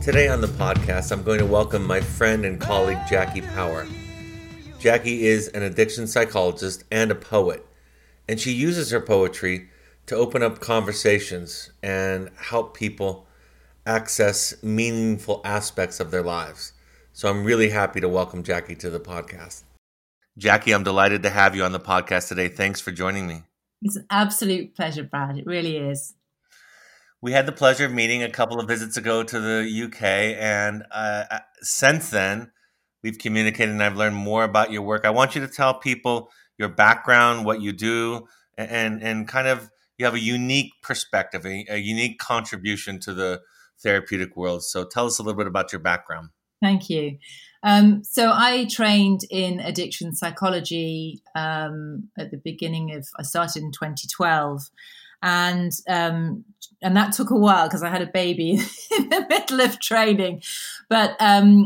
Today on the podcast, I'm going to welcome my friend and colleague, Jackie Power. Jackie is an addiction psychologist and a poet, and she uses her poetry to open up conversations and help people access meaningful aspects of their lives. So I'm really happy to welcome Jackie to the podcast. Jackie, I'm delighted to have you on the podcast today. Thanks for joining me. It's an absolute pleasure, Brad. It really is. We had the pleasure of meeting a couple of visits ago to the UK, and since then, we've communicated and I've learned more about your work. I want you to tell people your background, what you do, and kind of you have a unique perspective, a unique contribution to the therapeutic world. So tell us a little bit about your background. Thank you. So I trained in addiction psychology at the beginning of, I started in 2012. And that took a while because I had a baby in the middle of training. But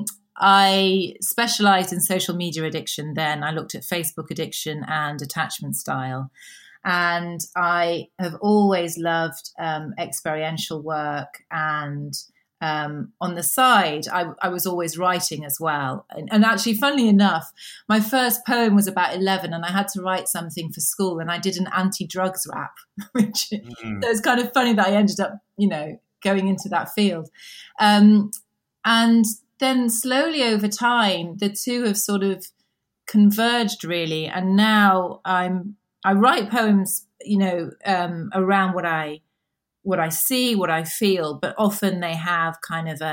I specialized in social media addiction then. I looked at Facebook addiction and attachment style. And I have always loved experiential work, and on the side, I was always writing as well. And actually, funnily enough, my first poem was about 11 and I had to write something for school, and I did an anti-drugs rap, which so it's kind of funny that I ended up, going into that field. And then slowly over time, the two have sort of converged really. And now I write poems, around what I see, what I feel, but often they have kind of,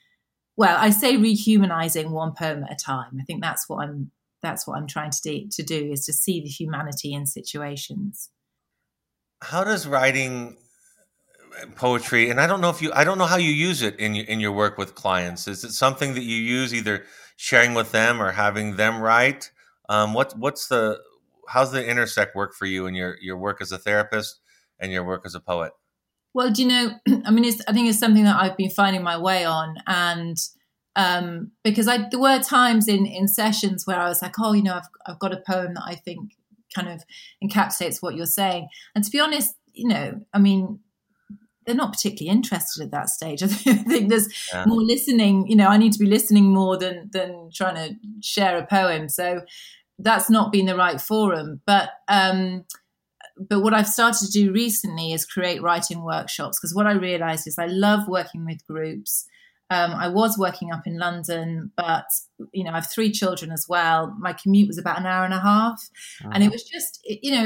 I say rehumanizing one poem at a time. I think that's what I'm trying to do is to see the humanity in situations. How does writing poetry, and I don't know how you use it in your work with clients. Is it something that you use either sharing with them or having them write? How's the intersect work for you in your work as a therapist and your work as a poet? Well, I think it's something that I've been finding my way on. And because there were times in sessions where I was like, I've got a poem that I think kind of encapsulates what you're saying. And to be honest, they're not particularly interested at that stage. I think there's more listening. I need to be listening more than trying to share a poem. So that's not been the right forum. But what I've started to do recently is create writing workshops, because what I realized is I love working with groups. I was working up in London, but I have 3 children as well. My commute was about an hour and a half, and it was just,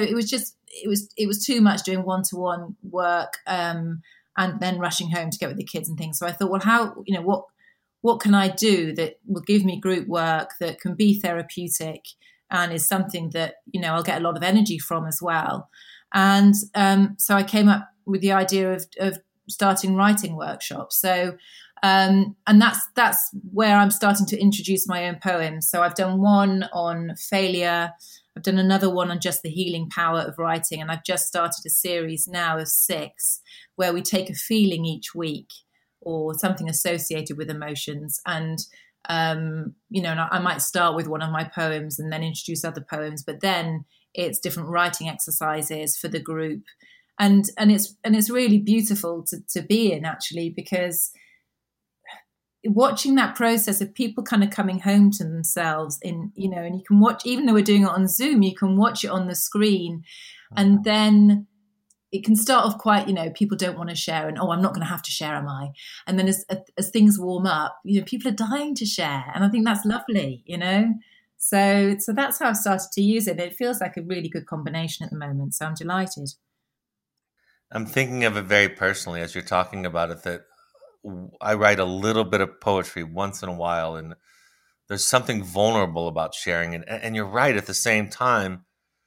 it was too much doing one-to-one work and then rushing home to get with the kids and things. So I thought, well, what can I do that will give me group work that can be therapeutic and is something that, I'll get a lot of energy from as well. And so I came up with the idea of starting writing workshops. So, and that's where I'm starting to introduce my own poems. So I've done one on failure. I've done another one on just the healing power of writing. And I've just started a series now of 6 where we take a feeling each week or something associated with emotions. And and I might start with one of my poems and then introduce other poems, but then it's different writing exercises for the group. And it's really beautiful to be in, actually, because watching that process of people kind of coming home to themselves and you can watch, even though we're doing it on Zoom, you can watch it on the screen, and then it can start off quite, people don't want to share and, I'm not going to have to share, am I? And then as things warm up, people are dying to share. And I think that's lovely, So that's how I've started to use it. It feels like a really good combination at the moment. So I'm delighted. I'm thinking of it very personally as you're talking about it, that I write a little bit of poetry once in a while, and there's something vulnerable about sharing it. And you're right, at the same time,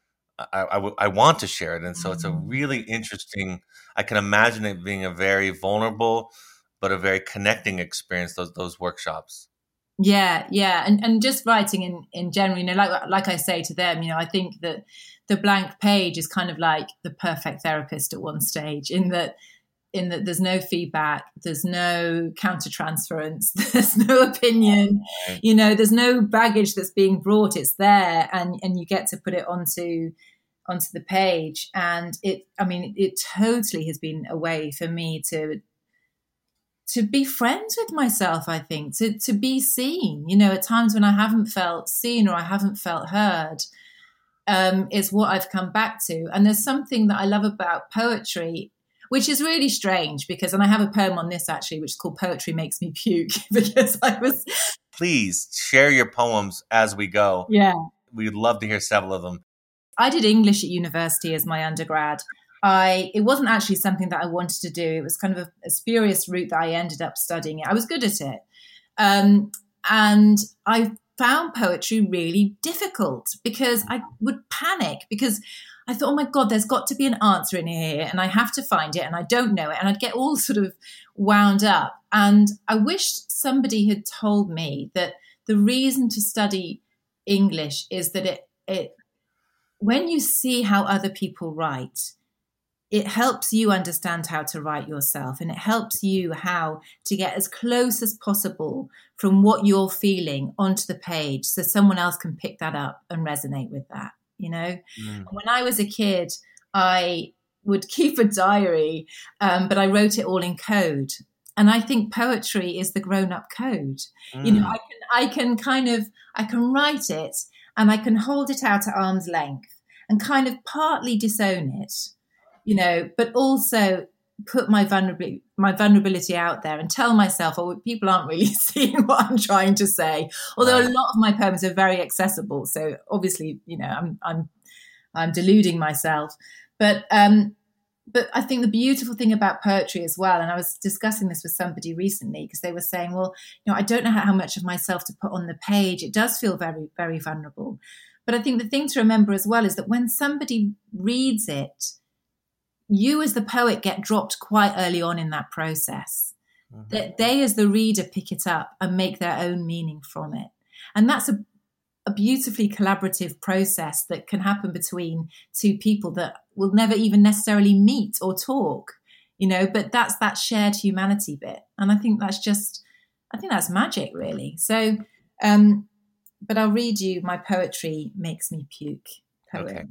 I want to share it. And so it's a really interesting, I can imagine it being a very vulnerable, but a very connecting experience, those workshops. Yeah. And just writing in general, like I say to them, I think that the blank page is kind of like the perfect therapist at one stage, in that there's no feedback, there's no countertransference, there's no opinion, there's no baggage that's being brought. It's there, and you get to put it onto the page. And it totally has been a way for me to to be friends with myself, I think, to be seen, you know, at times when I haven't felt seen or I haven't felt heard, is what I've come back to. And there's something that I love about poetry, which is really strange and I have a poem on this actually, which is called Poetry Makes Me Puke, because I was... Please share your poems as we go. Yeah. We'd love to hear several of them. I did English at university as my undergrad. It wasn't actually something that I wanted to do. It was kind of a spurious route that I ended up studying it. I was good at it. And I found poetry really difficult because I would panic because I thought, oh my God, there's got to be an answer in here and I have to find it and I don't know it. And I'd get all sort of wound up. And I wish somebody had told me that the reason to study English is that it when you see how other people write, it helps you understand how to write yourself, and it helps you how to get as close as possible from what you're feeling onto the page so someone else can pick that up and resonate with that, you know? When I was a kid, I would keep a diary, but I wrote it all in code. And I think poetry is the grown-up code. You know, I can write it and I can hold it out at arm's length and kind of partly disown it, you know, but also put my vulnerability out there and tell myself, oh, people aren't really seeing what I'm trying to say. Although a lot of my poems are very accessible, so obviously, you know, I'm deluding myself. But I think the beautiful thing about poetry as well, and I was discussing this with somebody recently because they were saying, well, you know, I don't know how much of myself to put on the page. It does feel very, very vulnerable. But I think the thing to remember as well is that when somebody reads it, you as the poet get dropped quite early on in that process. That they as the reader pick it up and make their own meaning from it. And that's a beautifully collaborative process that can happen between two people that will never even necessarily meet or talk, you know, but that's that shared humanity bit. And I think that's magic, really. So, but I'll read you my Poetry Makes Me Puke poem. Okay.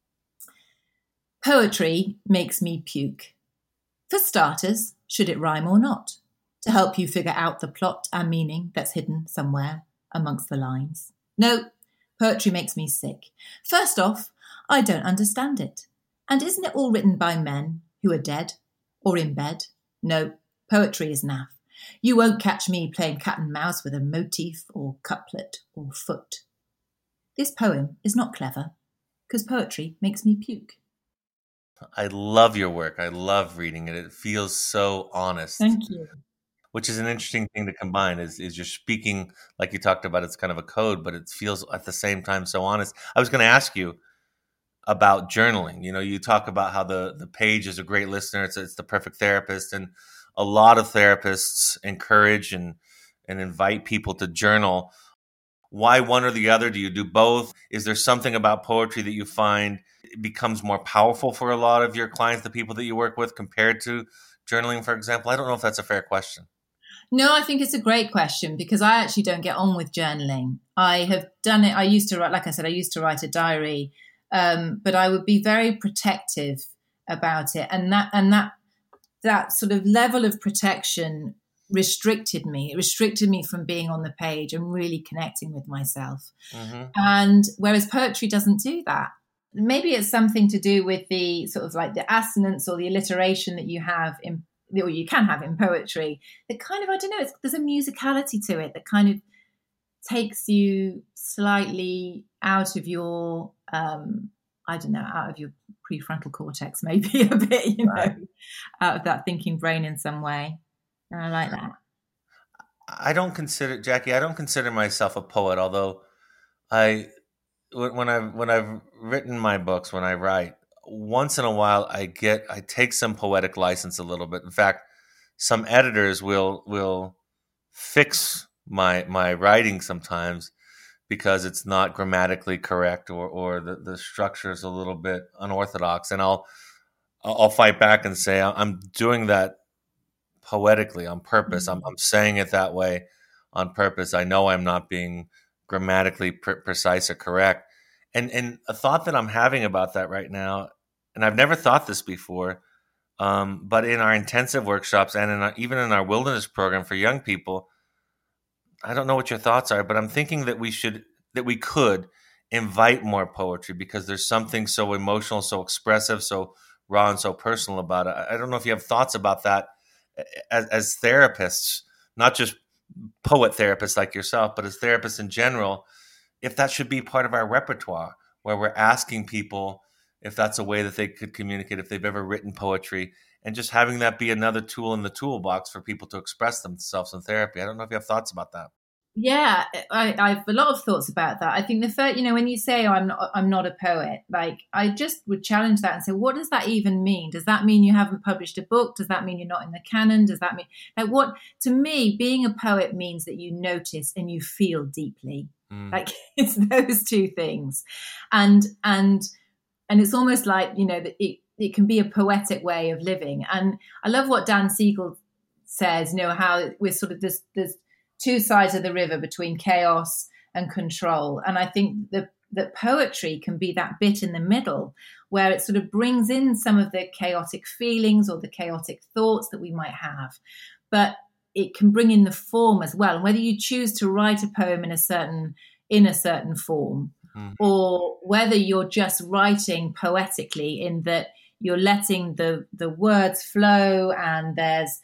Poetry makes me puke. For starters, should it rhyme or not? To help you figure out the plot and meaning that's hidden somewhere amongst the lines. No, poetry makes me sick. First off, I don't understand it. And isn't it all written by men who are dead or in bed? No, poetry is naff. You won't catch me playing cat and mouse with a motif or couplet or foot. This poem is not clever because poetry makes me puke. I love your work. I love reading it. It feels so honest. Thank you. Which is an interesting thing to combine is you're speaking, like you talked about, it's kind of a code, but it feels at the same time so honest. I was going to ask you about journaling. You know, you talk about how the page is a great listener. It's the perfect therapist. And a lot of therapists encourage and invite people to journal. Why one or the other? Do you do both? Is there something about poetry that you find it becomes more powerful for a lot of your clients, the people that you work with, compared to journaling, for example? I don't know if that's a fair question. No, I think it's a great question because I actually don't get on with journaling. I have done it. I used to write, like I said, I used to write a diary, but I would be very protective about it. And that sort of level of protection restricted me. It restricted me from being on the page and really connecting with myself. And whereas poetry doesn't do that. Maybe it's something to do with the sort of like the assonance or the alliteration that you have or you can have in poetry that kind of, I don't know, there's a musicality to it that kind of takes you slightly out of your, out of your prefrontal cortex, maybe a bit, you know, out of that thinking brain in some way. And I like that. Jackie, I don't consider myself a poet, although when I've written my books, when I write, once in a while I take some poetic license a little bit. In fact, some editors will fix my writing sometimes because it's not grammatically correct or the structure is a little bit unorthodox, and I'll fight back and say I'm doing that poetically on purpose. I'm saying it that way on purpose. I know I'm not being grammatically precise or correct. And a thought that I'm having about that right now, and I've never thought this before, But in our intensive workshops and even in our wilderness program for young people, I don't know what your thoughts are, but I'm thinking that we could invite more poetry because there's something so emotional, so expressive, so raw and so personal about it. I don't know if you have thoughts about that as therapists, not just poet therapists like yourself, but as therapists in general, if that should be part of our repertoire, where we're asking people if that's a way that they could communicate, if they've ever written poetry, and just having that be another tool in the toolbox for people to express themselves in therapy. I don't know if you have thoughts about that. Yeah, I have a lot of thoughts about that. I think the first, when you say, I'm not a poet, like, I just would challenge that and say, what does that even mean? Does that mean you haven't published a book? Does that mean you're not in the canon? Does that mean, like, what, to me, being a poet means that you notice and you feel deeply. Like, it's those two things. And it's almost like, that it can be a poetic way of living. And I love what Dan Siegel says, how we're sort of there's two sides of the river between chaos and control. And I think that poetry can be that bit in the middle where it sort of brings in some of the chaotic feelings or the chaotic thoughts that we might have. But it can bring in the form as well. And whether you choose to write a poem in a certain form, or whether you're just writing poetically in that you're letting the words flow and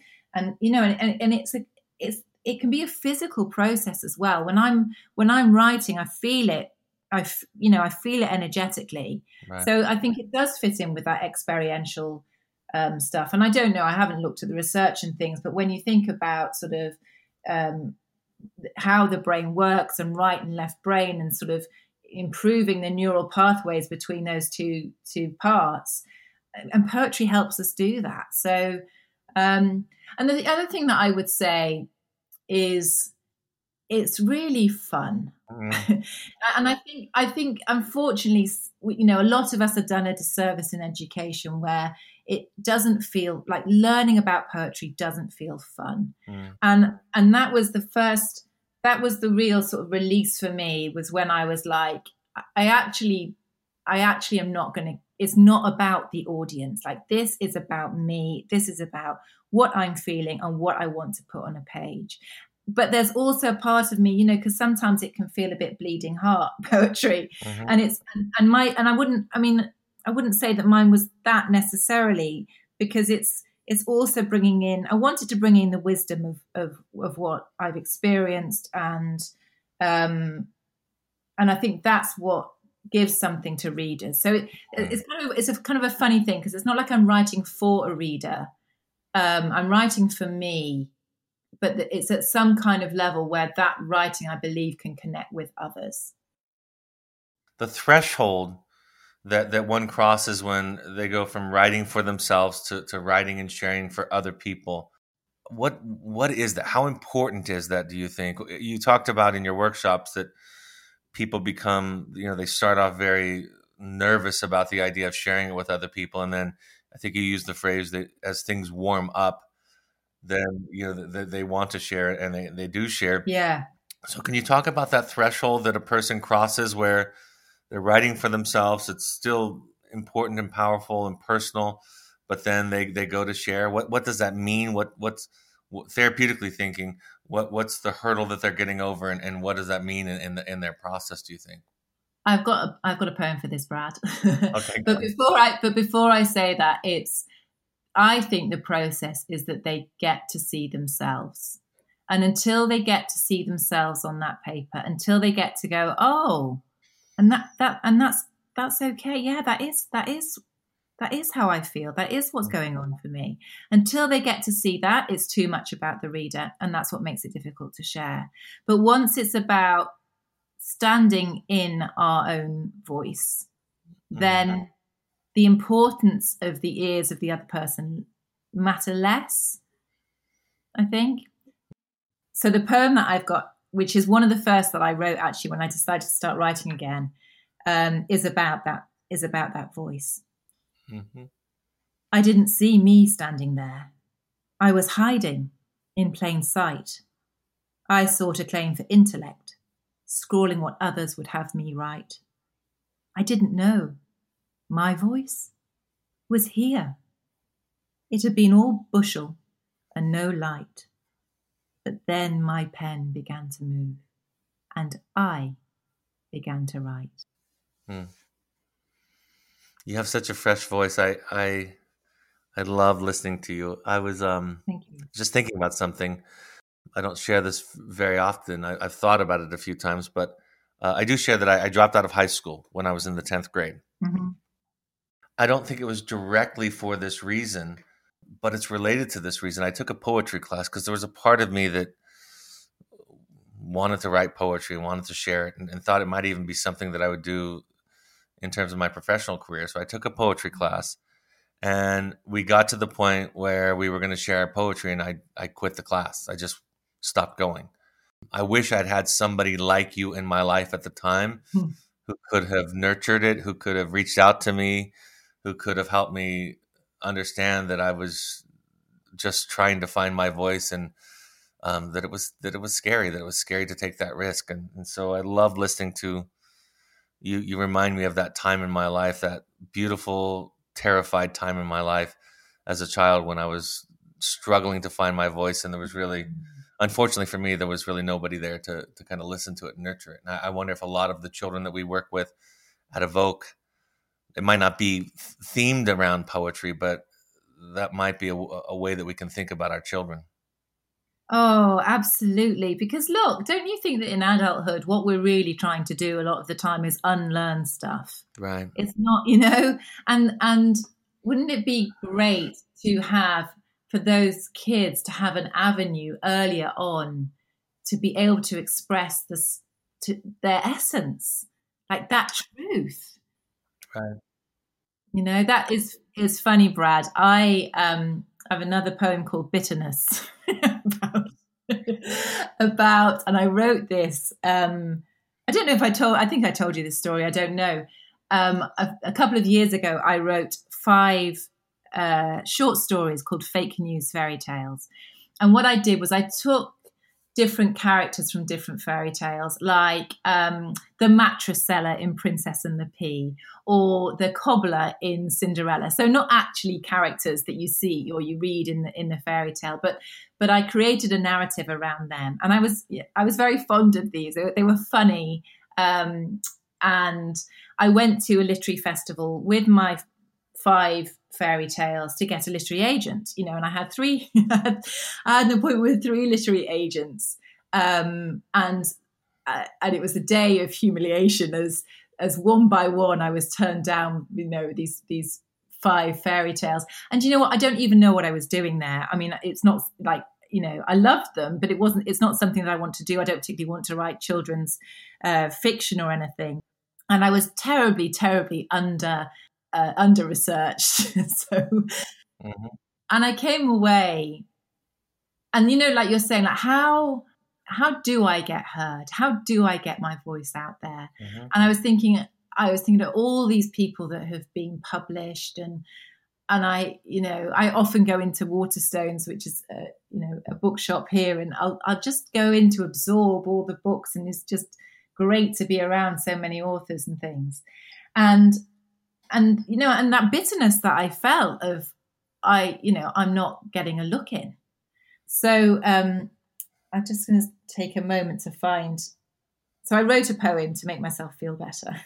it can be a physical process as well. When I'm writing, I feel it. I feel it energetically. Right. So I think it does fit in with that experiential stuff. And I don't know, I haven't looked at the research and things, but when you think about sort of how the brain works and right and left brain and sort of improving the neural pathways between those two parts, and poetry helps us do that. So, and the other thing that I would say is it's really fun. And I think unfortunately, a lot of us have done a disservice in education where it doesn't feel like learning about poetry doesn't feel fun. And that was the real sort of release for me, was when I was like, I actually am not going to, it's not about the audience. Like, this is about me. This is about what I'm feeling and what I want to put on a page. But there's also a part of me, because sometimes it can feel a bit bleeding heart poetry. And I wouldn't say that mine was that necessarily, because it's also bringing in, I wanted to bring in the wisdom of what I've experienced. And I think that's what gives something to readers. So it's a kind of a funny thing, because it's not like I'm writing for a reader. I'm writing for me, but it's at some kind of level where that writing, I believe, can connect with others. The threshold that one crosses when they go from writing for themselves to writing and sharing for other people, what is that? How important is that, do you think? You talked about in your workshops that people become, they start off very nervous about the idea of sharing it with other people. And then I think you used the phrase that as things warm up, then, they want to share it, and they do share. Yeah. So can you talk about that threshold that a person crosses where they're writing for themselves? It's still important and powerful and personal, but then they go to share. What does that mean? What's therapeutically thinking? What's the hurdle that they're getting over, and what does that mean in their process, do you think? I've got a poem for this, Brad. Okay. But before I say that, I think the process is that they get to see themselves. And until they get to see themselves on that paper, until they get to go, oh, and that's okay. Yeah, that is how I feel. That is what's going on for me. Until they get to see that, it's too much about the reader, and that's what makes it difficult to share. But once it's about standing in our own voice, then the importance of the ears of the other person matter less, I think. So the poem that I've got, which is one of the first that I wrote actually when I decided to start writing again, is about that voice. I didn't see me standing there. I was hiding in plain sight. I sought a claim for intellect, scrawling what others would have me write. I didn't know. My voice was here. It had been all bushel and no light, but then my pen began to move, and I began to write. You have such a fresh voice. I love listening to you. I was Thank you. just thinking about something. I don't share this very often. I've thought about it a few times, but I do share that I dropped out of high school when I was in the 10th grade. Mm-hmm. I don't think it was directly for this reason, but it's related to this reason. I took a poetry class because there was a part of me that wanted to write poetry, wanted to share it, and thought it might even be something that I would do in terms of my professional career. So I took a poetry class, and we got to the point where we were going to share our poetry, and I quit the class. I just stopped going. I wish I'd had somebody like you in my life at the time who could have nurtured it, who could have reached out to me, who could have helped me understand that I was just trying to find my voice, and that it was scary, that it was scary to take that risk. And so I love listening to you. You remind me of that time in my life, that beautiful, terrified time in my life as a child when I was struggling to find my voice, and there was really, unfortunately for me, there was really nobody there to kind of listen to it and nurture it. And I wonder if a lot of the children that we work with at Evoke, it might not be themed around poetry, but that might be a way that we can think about our children. Oh, absolutely. Because look, don't you think that in adulthood, what we're really trying to do a lot of the time is unlearn stuff? Right. It's not, and wouldn't it be great to have, for those kids to have an avenue earlier on to be able to express this, to their essence, like that truth. Right. That is funny, Brad. I have another poem called Bitterness about, and I wrote this. I don't know if I think I told you this story. I don't know. A couple of years ago, I wrote 5 short stories called Fake News Fairy Tales. And what I did was I took different characters from different fairy tales, like the mattress seller in Princess and the Pea, or the cobbler in Cinderella. So not actually characters that you see or you read in the fairy tale, but I created a narrative around them, and I was very fond of these. They were funny, and I went to a literary festival with my 5 fairy tales to get a literary agent, and I had 3. I had an appointment with 3 literary agents, and it was a day of humiliation as one by one I was turned down. These 5 fairy tales, and you know what? I don't even know what I was doing there. I mean, it's not like I loved them, but it's not something that I want to do. I don't particularly want to write children's fiction or anything, and I was terribly, terribly under researched. So, and I came away, and like you're saying, like how do I get heard? How do I get my voice out there? And I was thinking of all these people that have been published, and I often go into Waterstones, which is a bookshop here, and I'll just go in to absorb all the books, and it's just great to be around so many authors and things, and that bitterness that I felt of I'm not getting a look in. So I'm just going to take a moment to find. So I wrote a poem to make myself feel better.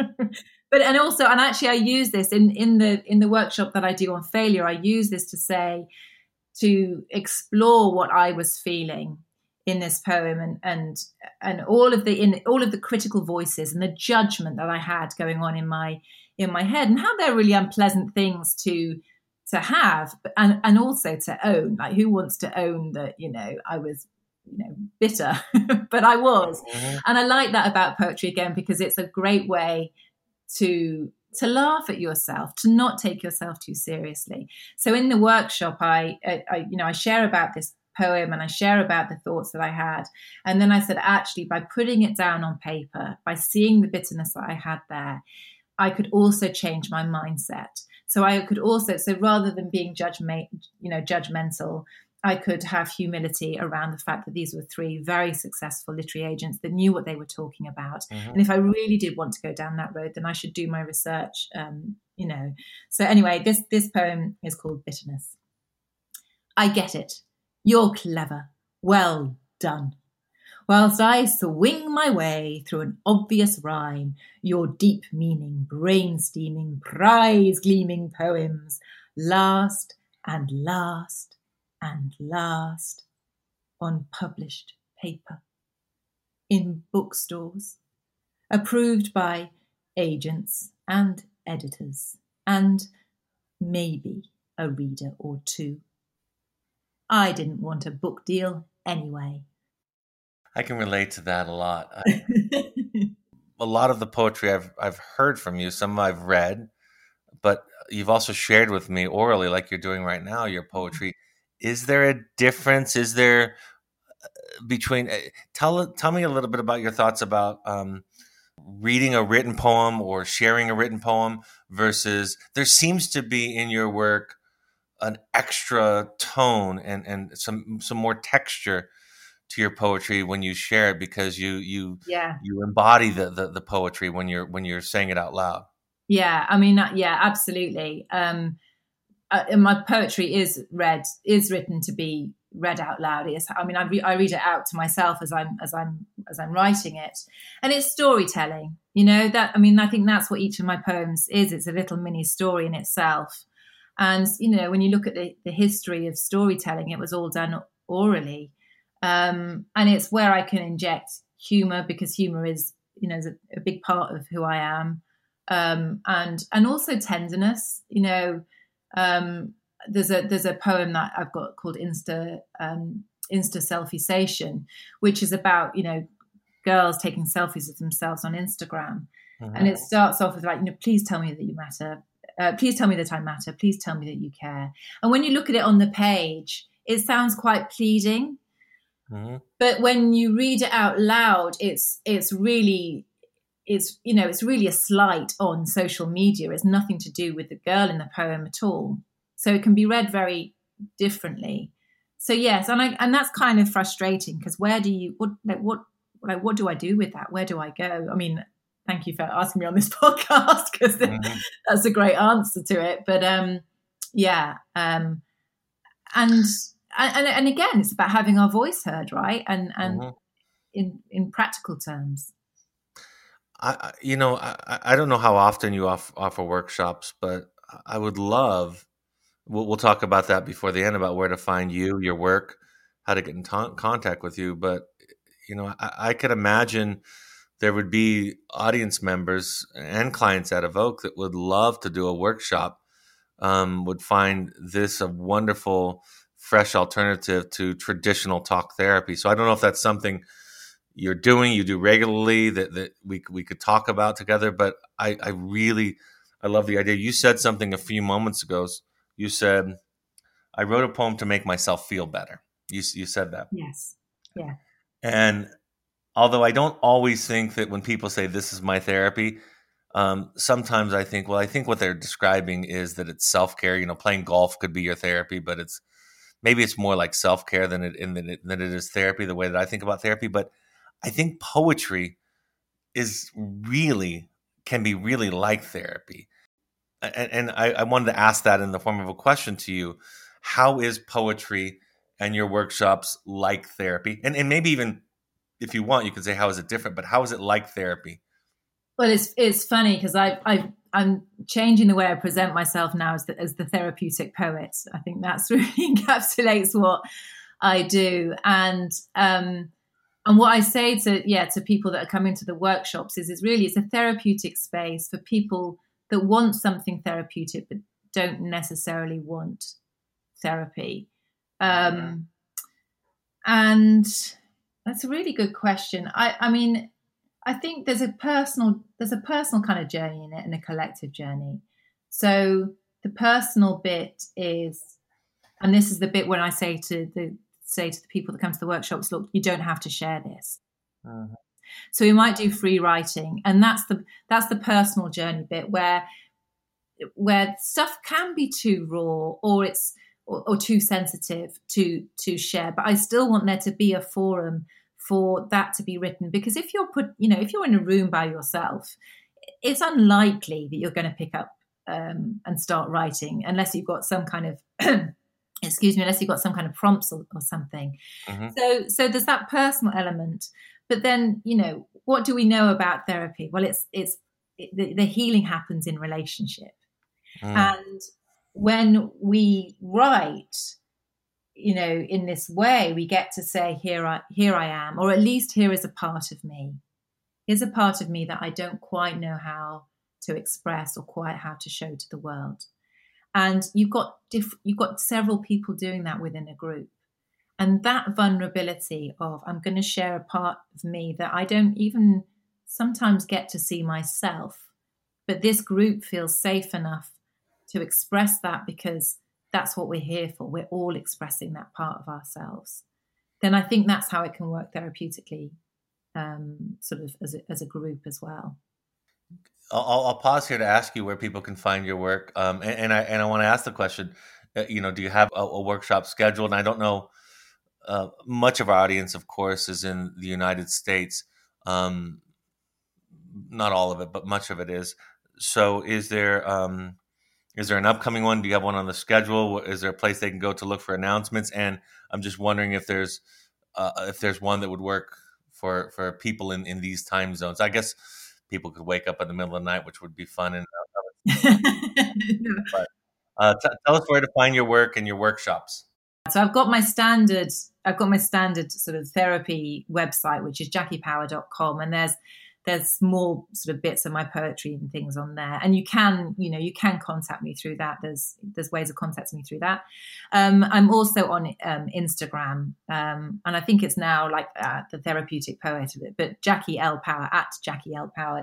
And actually I use this in the workshop that I do on failure. I use this to explore what I was feeling in this poem, and all of the critical voices and the judgment that I had going on in my head, and how they're really unpleasant things to have, and also to own. Like, who wants to own that I was bitter? But I was. And I like that about poetry, again, because it's a great way to laugh at yourself, to not take yourself too seriously. So in the workshop, I share about this poem, and I share about the thoughts that I had, and then I said, actually, by putting it down on paper, by seeing the bitterness that I had there, I could also change my mindset. So rather than being judgmental, I could have humility around the fact that these were 3 very successful literary agents that knew what they were talking about. And if I really did want to go down that road, then I should do my research. So anyway, this poem is called Bitterness. I get it. You're clever. Well done. Whilst I swing my way through an obvious rhyme, your deep meaning, brain-steaming, prize-gleaming poems last and last and last on published paper, in bookstores, approved by agents and editors, and maybe a reader or two. I didn't want a book deal anyway. I can relate to that a lot. A lot of the poetry I've heard from you, some I've read, but you've also shared with me orally, like you're doing right now, your poetry. Is there a difference? Is there between? Tell me a little bit about your thoughts about reading a written poem or sharing a written poem versus there seems to be in your work an extra tone and some more texture to your poetry when you share it, because you embody the poetry when you're saying it out loud. Yeah, I mean, yeah, absolutely. My poetry is written to be read out loud. I read it out to myself as I'm writing it, and it's storytelling. I think that's what each of my poems is. It's a little mini story in itself. And when you look at the history of storytelling, it was all done orally, and it's where I can inject humor, because humor is a big part of who I am, and also tenderness. There's a poem that I've got called Insta Selfiesation, which is about girls taking selfies of themselves on Instagram, and it starts off with please tell me that you matter, please tell me that I matter, please tell me that you care. And when you look at it on the page, it sounds quite pleading, but when you read it out loud, it's really a slight on social media. It's nothing to do with the girl in the poem at all. So it can be read very differently. So yes, and that's kind of frustrating, because what do I do with that? Where do I go? I mean, thank you for asking me on this podcast, because that's a great answer to it. But and again, it's about having our voice heard, right? And in practical terms. I don't know how often you offer workshops, but I would love. We'll talk about that before the end, about where to find you, your work, how to get in contact with you. But I could imagine there would be audience members and clients at Evoke that would love to do a workshop, would find this a wonderful, fresh alternative to traditional talk therapy. So I don't know if that's something you do regularly that we could talk about together. But I love the idea. You said something a few moments ago. You said, I wrote a poem to make myself feel better. You said that. Yes. Yeah. And although I don't always think that when people say this is my therapy, sometimes I think what they're describing is that it's self-care. Playing golf could be your therapy, but maybe it's more like self-care than it is therapy, the way that I think about therapy. But I think poetry can be really like therapy. And I wanted to ask that in the form of a question to you. How is poetry and your workshops like therapy? And maybe even if you want, you can say, how is it different? But how is it like therapy? Well, it's funny, because I'm changing the way I present myself now as the therapeutic poet. I think that's really encapsulates what I do. And what I say to people that are coming to the workshops is it's a therapeutic space for people that want something therapeutic but don't necessarily want therapy. And that's a really good question. I mean, I think there's a personal kind of journey in it, and a collective journey. So the personal bit is, and this is the bit when I say to the people that come to the workshops, look, you don't have to share this. So we might do free writing, and that's the personal journey bit where stuff can be too raw or too sensitive to share. But I still want there to be a forum for that to be written, because if you're in a room by yourself, it's unlikely that you're going to pick up and start writing unless you've got some kind of excuse me, unless you've got some kind of prompts or something. Mm-hmm. So there's that personal element. But then, what do we know about therapy? Well, the healing happens in relationship. And when we write, in this way, we get to say, here I am, or at least here is a part of me. Here's a part of me that I don't quite know how to express or quite how to show to the world. And you've got several people doing that within a group. And that vulnerability of, I'm going to share a part of me that I don't even sometimes get to see myself, but this group feels safe enough to express that because that's what we're here for. We're all expressing that part of ourselves. Then I think that's how it can work therapeutically, sort of as a group as well. I'll pause here to ask you where people can find your work, and I want to ask the question. Do you have a workshop scheduled? And I don't know. Much of our audience, of course, is in the United States. Not all of it, but much of it is. So, is there an upcoming one? Do you have one on the schedule? Is there a place they can go to look for announcements? And I'm just wondering if there's one that would work for people in these time zones. I guess people could wake up in the middle of the night, which would be fun. And but tell us where to find your work and your workshops. So I've got my standard sort of therapy website, which is jackiepower.com, and there's more sort of bits of my poetry and things on there. And you can contact me through that. There's ways of contacting me through that. I'm also on Instagram, and I think it's now like the therapeutic poet of it. But Jackie L Power @JackieL Power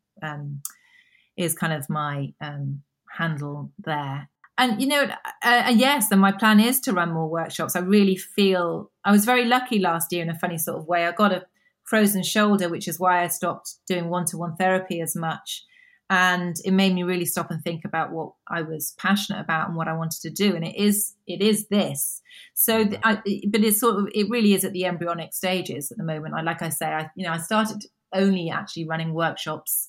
is kind of my handle there. And, yes, and my plan is to run more workshops. I really feel I was very lucky last year in a funny sort of way. I got a frozen shoulder, which is why I stopped doing one-to-one therapy as much. And it made me really stop and think about what I was passionate about and what I wanted to do. And it is this. So, but it really is at the embryonic stages at the moment. Like I say, I started only actually running workshops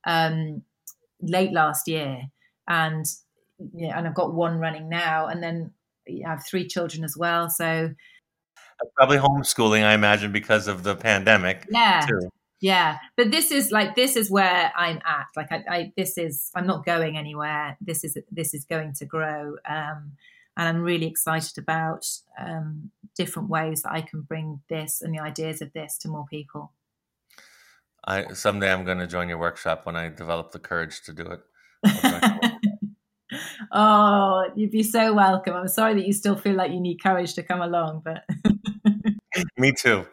late last year, and I've got one running now, and then I have 3 children as well. So probably homeschooling, I imagine, because of the pandemic. Yeah, too. Yeah. But this is where I'm at. Like I'm not going anywhere. This is going to grow, and I'm really excited about different ways that I can bring this and the ideas of this to more people. Someday I'm going to join your workshop when I develop the courage to do it. Oh, you'd be so welcome. I'm sorry that you still feel like you need courage to come along, but Me too.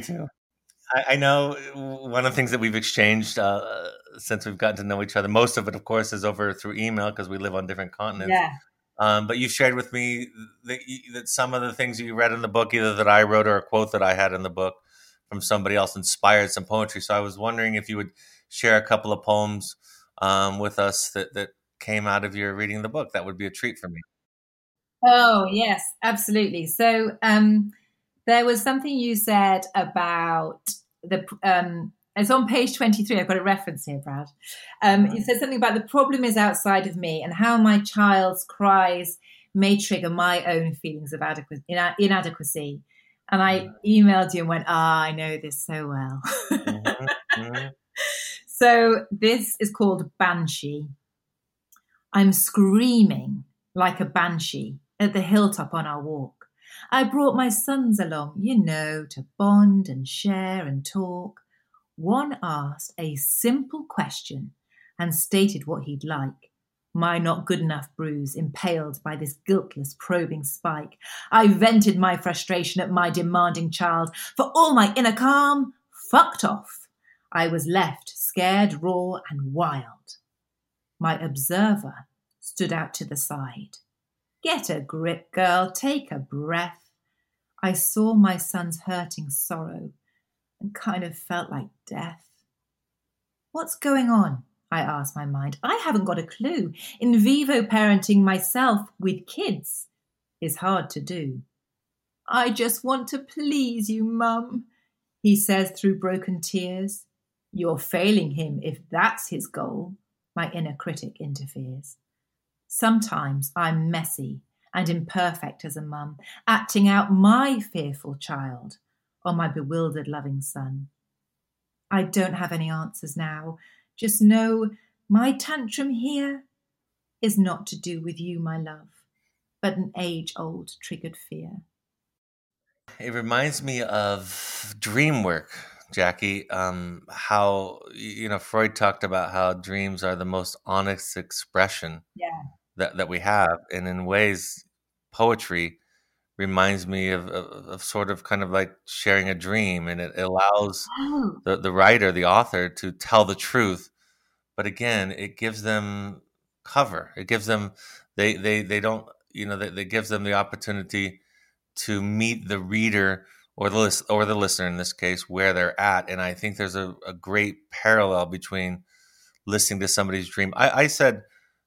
I know one of the things that we've exchanged since we've gotten to know each other, most of it, of course, is over through email because we live on different continents. Yeah. But you shared with me that some of the things you read in the book, either that I wrote or a quote that I had in the book from somebody else, inspired some poetry. So I was wondering if you would share a couple of poems with us that came out of your reading the book. That would be a treat for me. Oh, yes, absolutely. So there was something you said about it's on page 23. I've got a reference here, Brad. You said something about the problem is outside of me and how my child's cries may trigger my own feelings of inadequacy. And I emailed you and went, I know this so well. Mm-hmm. So this is called Banshee. I'm screaming like a banshee at the hilltop on our walk. I brought my sons along, to bond and share and talk. One asked a simple question and stated what he'd like. My not good enough bruise impaled by this guiltless probing spike. I vented my frustration at my demanding child, for all my inner calm fucked off. I was left scared, raw and wild. My observer stood out to the side. Get a grip, girl, take a breath. I saw my son's hurting sorrow and kind of felt like death. What's going on? I asked my mind. I haven't got a clue. In vivo parenting myself with kids is hard to do. I just want to please you, Mum, he says through broken tears. You're failing him if that's his goal, my inner critic interferes. Sometimes I'm messy and imperfect as a mum, acting out my fearful child on my bewildered loving son. I don't have any answers now. Just know my tantrum here is not to do with you, my love, but an age-old triggered fear. It reminds me of dream work, Jackie. How Freud talked about how dreams are the most honest expression that we have, and in ways, poetry reminds me of sort of kind of like sharing a dream, and it allows the writer, the author, to tell the truth. But again, it gives them cover. It gives them they don't they gives them the opportunity to meet the reader or the listener in this case where they're at. And I think there's a great parallel between listening to somebody's dream. I've said,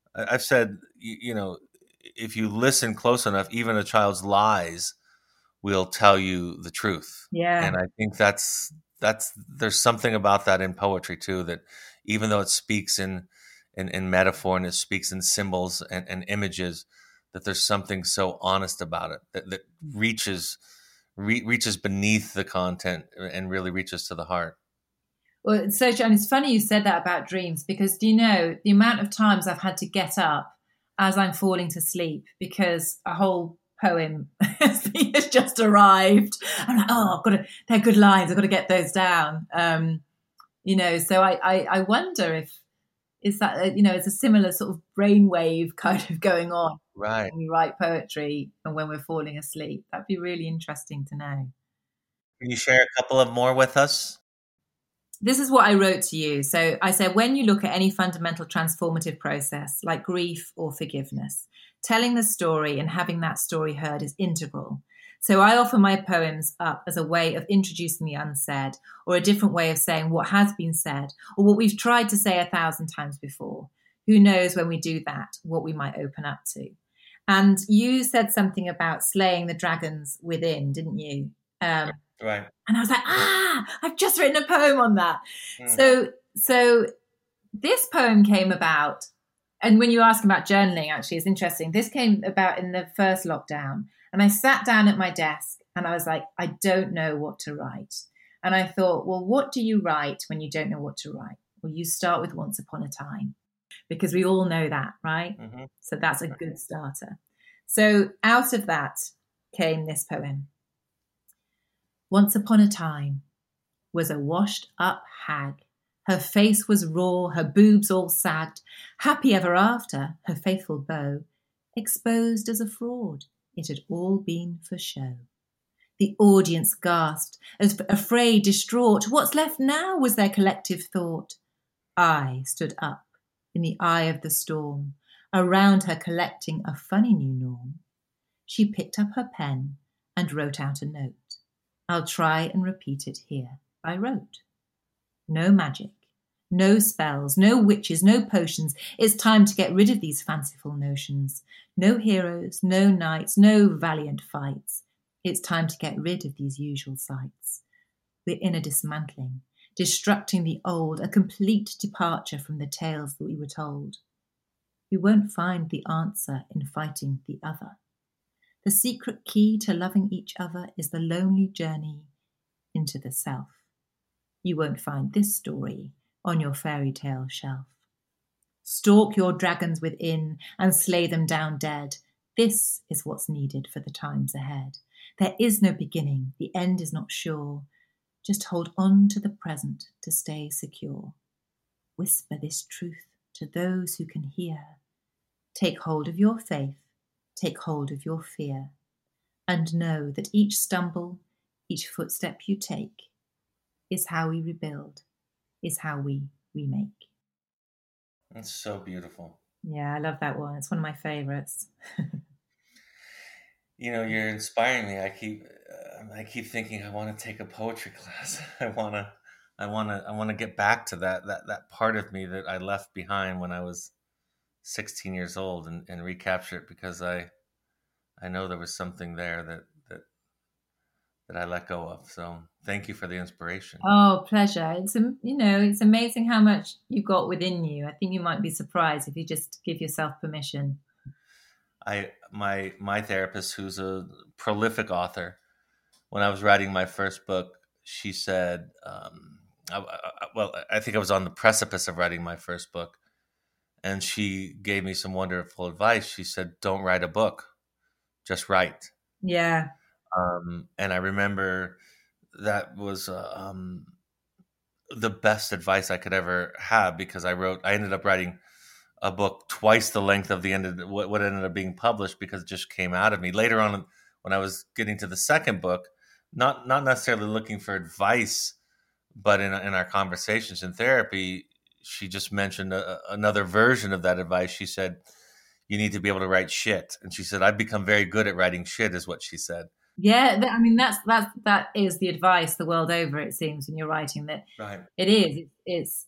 if you listen close enough, even a child's lies will tell you the truth. Yeah. And I think there's something about that in poetry too, that even though it speaks in metaphor and it speaks in symbols and images, that there's something so honest about it that reaches beneath the content and really reaches to the heart. Well, and it's funny you said that about dreams, because do you know the amount of times I've had to get up as I'm falling to sleep because a whole poem has just arrived. I'm like, they're good lines. I've got to get those down. So I wonder if is that it's a similar sort of brainwave kind of going on, right, when we write poetry and when we're falling asleep. That'd be really interesting to know. Can you share a couple of more with us? This is what I wrote to you. So I said, when you look at any fundamental transformative process like grief or forgiveness, telling the story and having that story heard is integral. So I offer my poems up as a way of introducing the unsaid, or a different way of saying what has been said, or what we've tried to say 1,000 times before. Who knows, when we do that, what we might open up to. And you said something about slaying the dragons within, didn't you? Right. And I was like, I've just written a poem on that. So this poem came about, and when you ask about journaling, actually, it's interesting. This came about in the first lockdown. And I sat down at my desk and I was like, I don't know what to write. And I thought, well, what do you write when you don't know what to write? Well, you start with Once Upon a Time, because we all know that, right? Mm-hmm. So that's a good starter. So out of that came this poem. Once upon a time was a washed up hag. Her face was raw, her boobs all sagged. Happy ever after, her faithful beau, exposed as a fraud. It had all been for show. The audience gasped, as afraid, distraught. What's left now, was their collective thought. I stood up in the eye of the storm, around her collecting a funny new norm. She picked up her pen and wrote out a note. I'll try and repeat it here. I wrote. No magic, no spells, no witches, no potions. It's time to get rid of these fanciful notions. No heroes, no knights, no valiant fights. It's time to get rid of these usual sights. We're in a dismantling, destructing the old, a complete departure from the tales that we were told. We won't find the answer in fighting the other. The secret key to loving each other is the lonely journey into the self. You won't find this story on your fairy tale shelf. Stalk your dragons within and slay them down dead. This is what's needed for the times ahead. There is no beginning, the end is not sure. Just hold on to the present to stay secure. Whisper this truth to those who can hear. Take hold of your faith, take hold of your fear, and know that each stumble, each footstep you take is how we rebuild, is how we remake. That's so beautiful. Yeah, I love that one. It's one of my favorites. You're inspiring me. I keep thinking I want to take a poetry class. I want to get back to that part of me that I left behind when I was 16 years old and recapture it, because I know there was something there that I let go of. So thank you for the inspiration. Oh, pleasure. It's amazing how much you've got within you. I think you might be surprised if you just give yourself permission. my therapist, who's a prolific author, when I was writing my first book, she said, I think I was on the precipice of writing my first book, and she gave me some wonderful advice. She said, "Don't write a book, just write." Yeah. And I remember that was the best advice I could ever have, because I ended up writing a book twice the length of what ended up being published, because it just came out of me. Later on, when I was getting to the second book, not necessarily looking for advice, but in our conversations in therapy, she just mentioned another version of that advice. She said, "You need to be able to write shit." And she said, "I've become very good at writing shit," is what she said. Yeah, I mean, that is the advice the world over, it seems, when you're writing, that Right. It is. It's,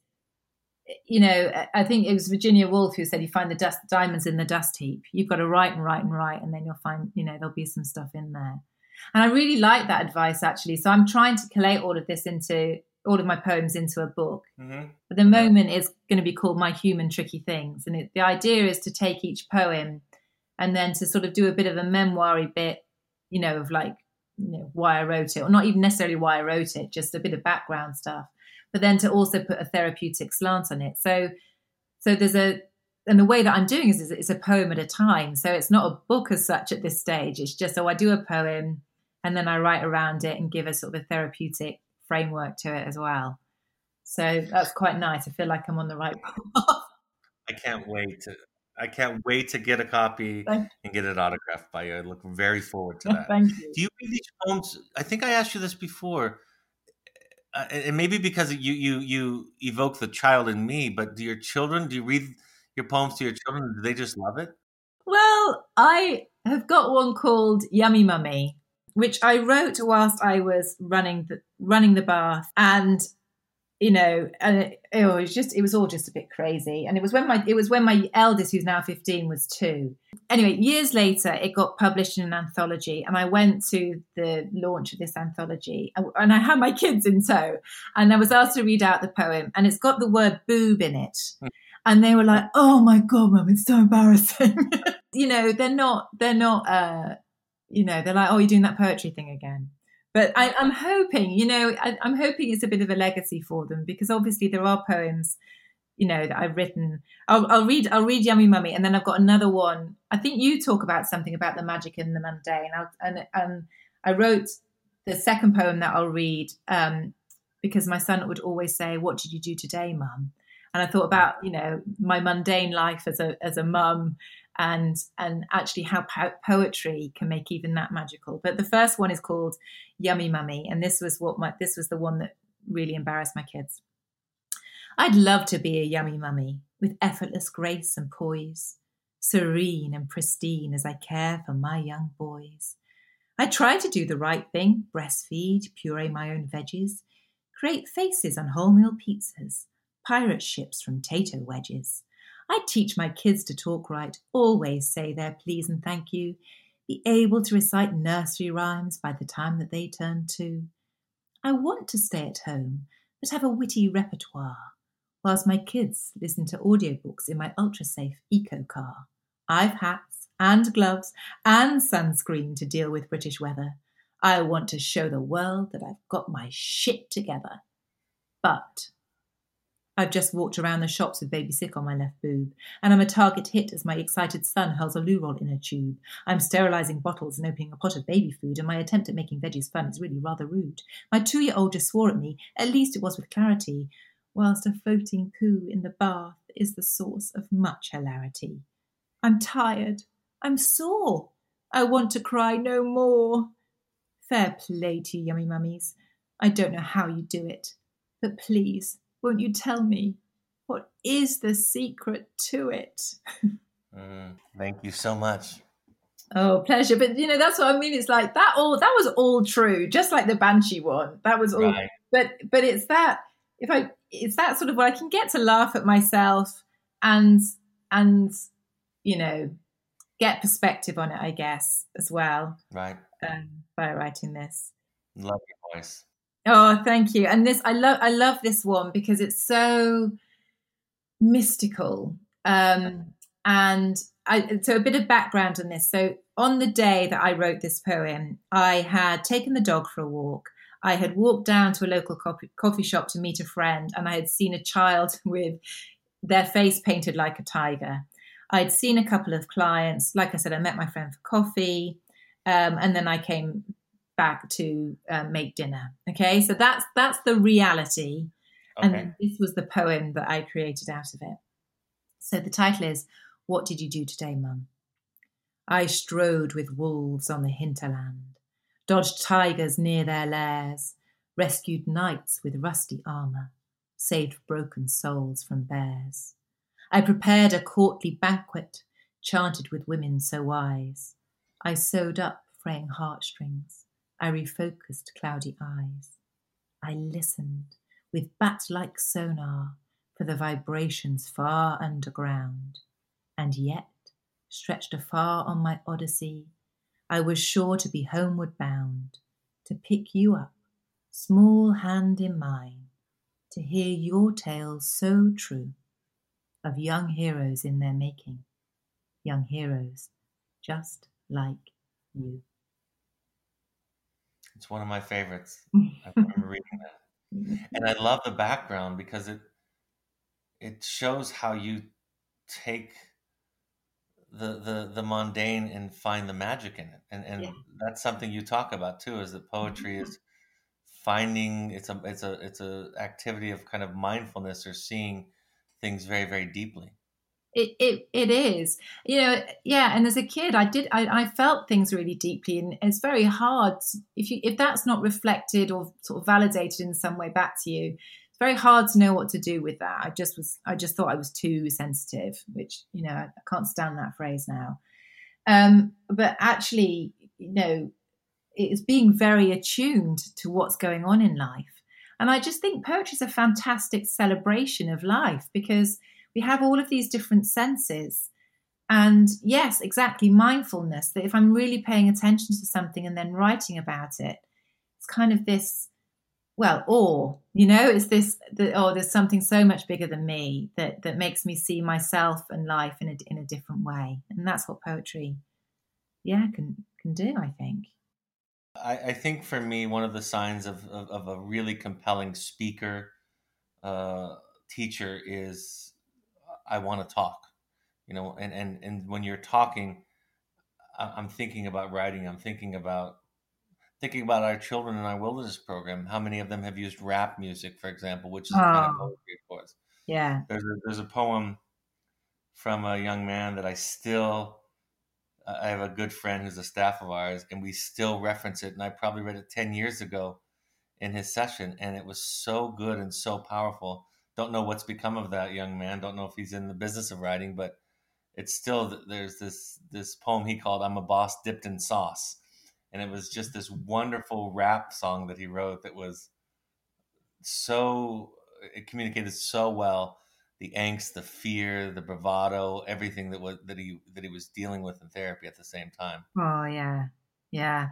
I think it was Virginia Woolf who said, you find the diamonds in the dust heap. You've got to write and write and write, and then you'll find, there'll be some stuff in there. And I really like that advice, actually. So I'm trying to collate all of my poems into a book. Mm-hmm. At the moment, it's going to be called My Human Tricky Things. And the idea is to take each poem and then to sort of do a bit of a memoir-y bit, of why I wrote it, or not even necessarily why I wrote it, just a bit of background stuff, but then to also put a therapeutic slant on it. So and the way that I'm doing is it's a poem at a time. So it's not a book as such at this stage. It's just, I do a poem and then I write around it and give a sort of a therapeutic framework to it as well. So that's quite nice. I feel like I'm on the right path. I can't wait to get a copy and get it autographed by you. I look very forward to that. Thank you. Do you read these poems? I think I asked you this before, and maybe because you evoke the child in me, but do you read your poems to your children? Do they just love it? Well, I have got one called Yummy Mummy, which I wrote whilst I was running the bath, and it was all just a bit crazy. And it was when my eldest, who's now 15, was 2. Anyway, years later, it got published in an anthology, and I went to the launch of this anthology, and I had my kids in tow, and I was asked to read out the poem, and it's got the word boob in it. And they were like, "Oh my God, Mum, it's so embarrassing." They're not, they're like, "Oh, you're doing that poetry thing again." But I'm hoping, I'm hoping it's a bit of a legacy for them, because obviously there are poems, that I've written. I'll read Yummy Mummy, and then I've got another one. I think you talk about something about the magic and the mundane. And I wrote the second poem that I'll read because my son would always say, "What did you do today, Mum?" And I thought about, my mundane life as a mum, and actually how poetry can make even that magical. But the first one is called Yummy Mummy, and this was the one that really embarrassed my kids. I'd love to be a yummy mummy with effortless grace and poise, serene and pristine as I care for my young boys. I try to do the right thing, breastfeed, puree my own veggies, create faces on wholemeal pizzas, pirate ships from tato wedges. I teach my kids to talk right, always say their please and thank you, be able to recite nursery rhymes by the time that they turn 2. I want to stay at home, but have a witty repertoire, whilst my kids listen to audiobooks in my ultra-safe eco car. I've hats and gloves and sunscreen to deal with British weather. I want to show the world that I've got my shit together. But I've just walked around the shops with baby sick on my left boob, and I'm a target hit as my excited son hurls a loo roll in a tube. I'm sterilising bottles and opening a pot of baby food, and my attempt at making veggies fun is really rather rude. My 2-year-old just swore at me, at least it was with clarity, whilst a floating poo in the bath is the source of much hilarity. I'm tired. I'm sore. I want to cry no more. Fair play to you, yummy mummies. I don't know how you do it, but please, won't you tell me, what is the secret to it? Thank you so much. Oh, pleasure. But that's what I mean. It's like that was all true, just like the Banshee one. That was all. Right. But it's that it's that sort of where I can get to laugh at myself and get perspective on it, I guess, as well. Right. By writing this. Love your voice. Oh, thank you. And I love this one because it's so mystical. And so a bit of background on this. So on the day that I wrote this poem, I had taken the dog for a walk. I had walked down to a local coffee shop to meet a friend, and I had seen a child with their face painted like a tiger. I'd seen a couple of clients. Like I said, I met my friend for coffee, and then I came back to make dinner. Okay, so that's the reality. Okay. And then this was the poem that I created out of it. So the title is, "What did you do today, Mum?" I strode with wolves on the hinterland, dodged tigers near their lairs, rescued knights with rusty armour, saved broken souls from bears. I prepared a courtly banquet, chanted with women so wise. I sewed up fraying heartstrings, I refocused cloudy eyes. I listened with bat-like sonar for the vibrations far underground, and yet, stretched afar on my odyssey, I was sure to be homeward bound, to pick you up, small hand in mine, to hear your tales so true of young heroes in their making, young heroes just like you. It's one of my favorites. I remember reading that. And I love the background because it shows how you take the mundane and find the magic in it. And that's something you talk about too, is that poetry is finding, it's a activity of kind of mindfulness or seeing things very, very deeply. It is, and as a kid I felt things really deeply, and it's very hard if that's not reflected or sort of validated in some way back to you. It's very hard to know what to do with that. I just thought I was too sensitive, which I can't stand that phrase now. But actually, it's being very attuned to what's going on in life, and I just think poetry is a fantastic celebration of life because we have all of these different senses. And yes, exactly, mindfulness, that if I'm really paying attention to something and then writing about it, it's kind of this, it's this, there's something so much bigger than me that makes me see myself and life in a different way. And that's what poetry, can do, I think. I think for me, one of the signs of a really compelling speaker, teacher is, I want to talk, and when you're talking, I'm thinking about writing. I'm thinking about our children in our wilderness program. How many of them have used rap music, for example, which is a kind of poetry, of course. Yeah. There's a poem from a young man that I have a good friend who's a staff of ours, and we still reference it. And I probably read it 10 years ago in his session, and it was so good and so powerful. Don't know what's become of that young man. Don't know if he's in the business of writing, but it's still, there's this poem he called "I'm a Boss Dipped in Sauce." And it was just this wonderful rap song that he wrote that was it communicated so well the angst, the fear, the bravado, everything that he was dealing with in therapy at the same time. Oh yeah.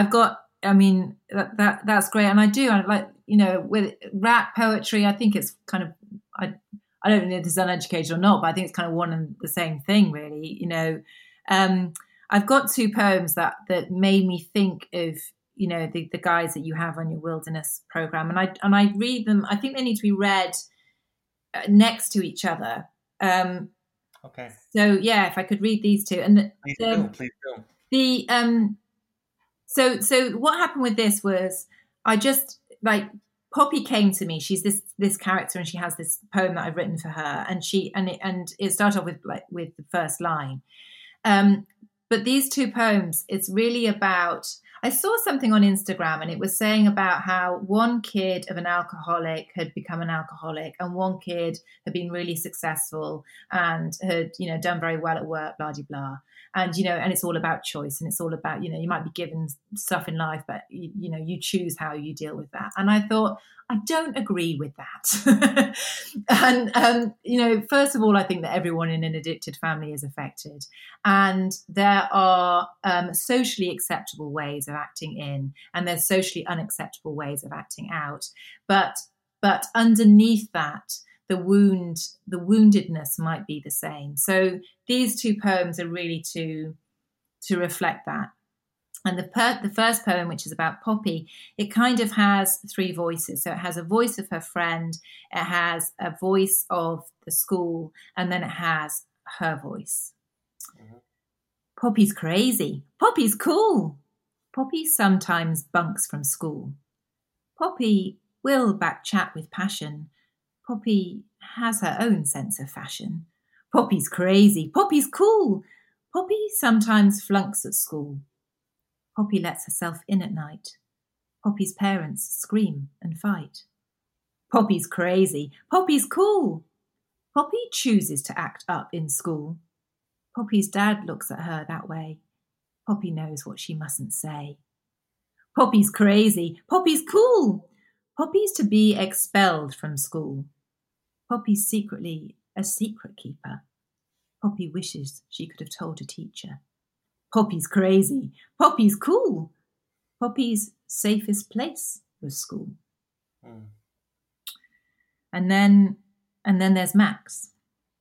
That's great, and I like with rap poetry. I think it's kind of I don't know if it's uneducated or not, but I think it's kind of one and the same thing, really. I've got two poems that made me think of the guys that you have on your wilderness program, and I read them. I think they need to be read next to each other. Okay. So if I could read these two, and please do. So what happened with this was I just Poppy came to me. She's this character, and she has this poem that I've written for her, and it started off with the first line. But these two poems, it's really about, I saw something on Instagram, and it was saying about how one kid of an alcoholic had become an alcoholic, and one kid had been really successful and had, done very well at work, blah, blah, blah. And, and it's all about choice, and it's all about, you might be given stuff in life, but, you choose how you deal with that. And I thought, I don't agree with that. And, first of all, I think that everyone in an addicted family is affected. And there are socially acceptable ways of acting in, and there's socially unacceptable ways of acting out. But underneath that, the woundedness might be the same. So these two poems are really to reflect that. And the first poem, which is about Poppy, it kind of has three voices. So it has a voice of her friend, it has a voice of the school, and then it has her voice. Mm-hmm. Poppy's crazy. Poppy's cool. Poppy sometimes bunks from school. Poppy will back chat with passion. Poppy has her own sense of fashion. Poppy's crazy. Poppy's cool. Poppy sometimes flunks at school. Poppy lets herself in at night. Poppy's parents scream and fight. Poppy's crazy. Poppy's cool. Poppy chooses to act up in school. Poppy's dad looks at her that way. Poppy knows what she mustn't say. Poppy's crazy. Poppy's cool. Poppy's to be expelled from school. Poppy's secretly a secret keeper. Poppy wishes she could have told a teacher. Poppy's crazy. Poppy's cool. Poppy's safest place was school. Mm. And then there's Max.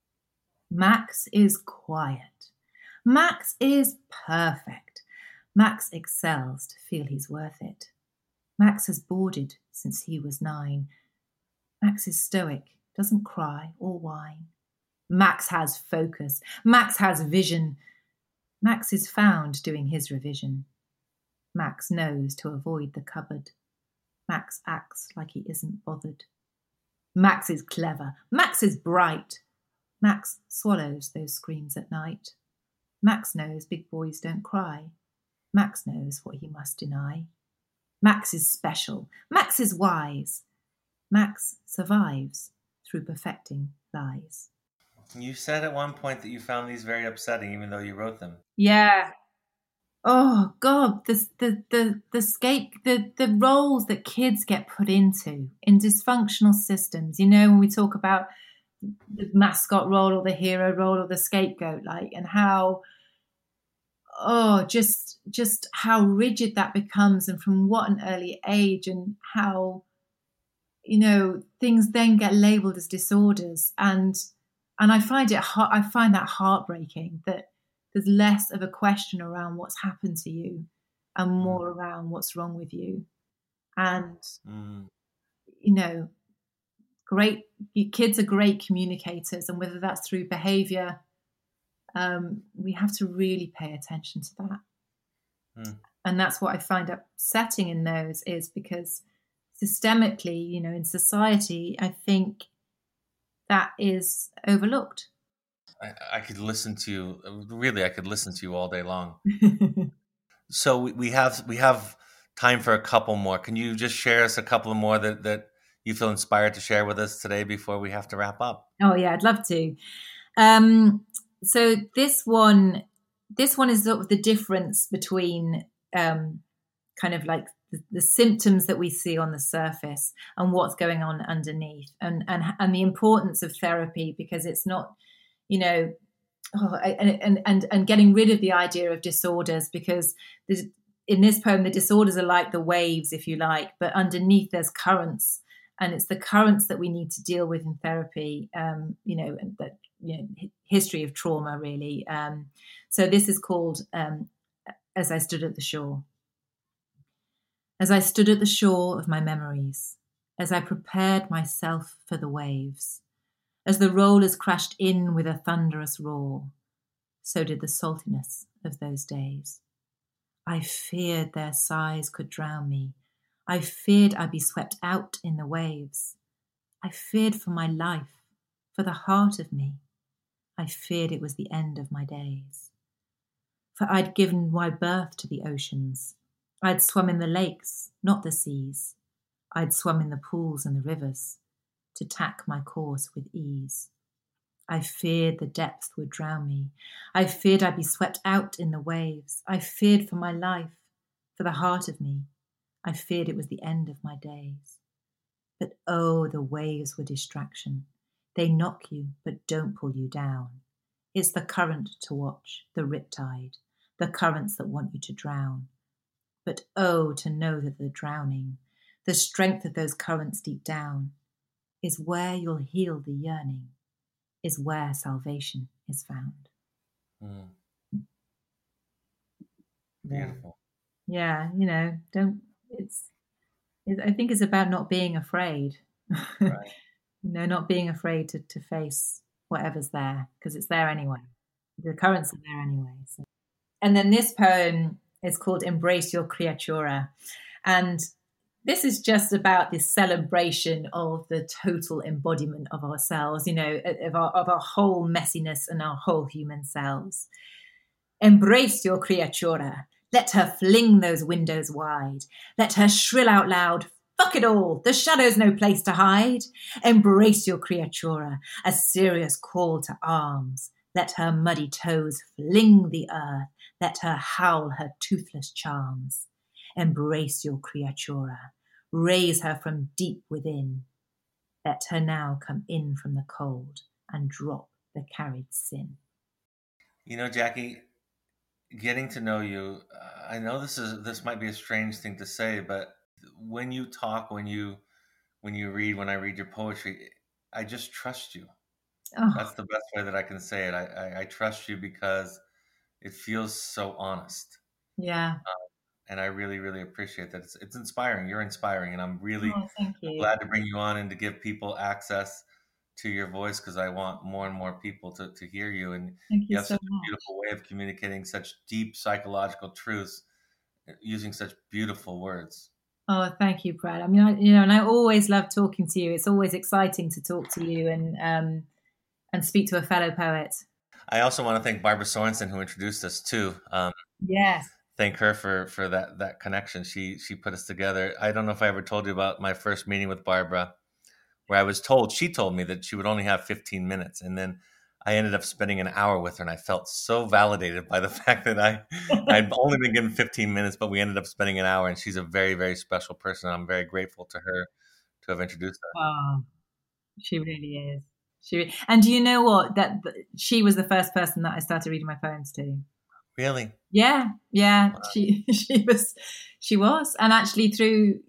Max is quiet. Max is perfect. Max excels to feel he's worth it. Max has boarded since he was 9. Max is stoic, doesn't cry or whine. Max has focus. Max has vision. Max is found doing his revision. Max knows to avoid the cupboard. Max acts like he isn't bothered. Max is clever. Max is bright. Max swallows those screams at night. Max knows big boys don't cry. Max knows what he must deny. Max is special. Max is wise. Max survives through perfecting lies. You said at one point that you found these very upsetting, even though you wrote them. Yeah. Oh God, the roles that kids get put into in dysfunctional systems. You know, when we talk about the mascot role or the hero role or the scapegoat, and how, just how rigid that becomes, and from what an early age, and how, things then get labelled as disorders, and I find that heartbreaking that there's less of a question around what's happened to you and more around what's wrong with you. And, great kids are great communicators, and whether that's through behaviour, we have to really pay attention to that. And that's what I find upsetting in those, is because systemically, in society, I think that is overlooked. I could listen to you all day long. So we have time for a couple more. Can you just share us a couple more that you feel inspired to share with us today before we have to wrap up? Oh yeah, I'd love to. So this one is sort of the difference between kind of like the symptoms that we see on the surface and what's going on underneath, and the importance of therapy, because it's not, and getting rid of the idea of disorders, because in this poem the disorders are like the waves, if you like, but underneath there's currents, and it's the currents that we need to deal with in therapy. History of trauma, really. So this is called As I Stood at the Shore. As I stood at the shore of my memories, as I prepared myself for the waves, as the rollers crashed in with a thunderous roar, so did the saltiness of those days. I feared their sighs could drown me. I feared I'd be swept out in the waves. I feared for my life, for the heart of me. I feared it was the end of my days. For I'd given wide birth to the oceans. I'd swum in the lakes, not the seas. I'd swum in the pools and the rivers, to tack my course with ease. I feared the depth would drown me. I feared I'd be swept out in the waves. I feared for my life, for the heart of me. I feared it was the end of my days. But oh, the waves were distraction. They knock you, but don't pull you down. It's the current to watch, the riptide, the currents that want you to drown. But oh, to know that the drowning, the strength of those currents deep down, is where you'll heal the yearning, is where salvation is found. Mm. Beautiful. Yeah, you know, I think it's about not being afraid. Right. You know, not being afraid to face whatever's there, because it's there anyway. The currents are there anyway. So. And then this poem is called Embrace Your Creatura. And this is just about this celebration of the total embodiment of ourselves, you know, of our whole messiness and our whole human selves. Embrace your creatura. Let her fling those windows wide. Let her shrill out loud, fuck it all, the shadow's no place to hide. Embrace your creatura, a serious call to arms. Let her muddy toes fling the earth. Let her howl her toothless charms. Embrace your creatura. Raise her from deep within. Let her now come in from the cold and drop the carried sin. You know, Jackie, getting to know you, I know this might be a strange thing to say, but when you talk, when you read, when I read your poetry, I just trust you. Oh, That's the best way that I can say it. I trust you because it feels so honest. yeah. And I really, really appreciate that. It's inspiring. You're inspiring, and I'm really Thank you. glad to bring you on and to give people access to your voice, because I want more and more people to hear you. And Thank you you have so such a much. beautiful way of communicating such deep psychological truths using such beautiful words. Oh, thank you, Brad. I mean, and I always love talking to you. It's always exciting to talk to you and speak to a fellow poet. I also want to thank Barbara Sorensen, who introduced us too. Yes. Thank her for that connection. She put us together. I don't know if I ever told you about my first meeting with Barbara, where she told me that she would only have 15 minutes. And then I ended up spending an hour with her, and I felt so validated by the fact that I'd only been given 15 minutes, but we ended up spending an hour, and she's a very, very special person. I'm very grateful to her to have introduced her. Oh, she really is. And do you know what? That she was the first person that I started reading my poems to. Really? Yeah. Wow. She was. And actually through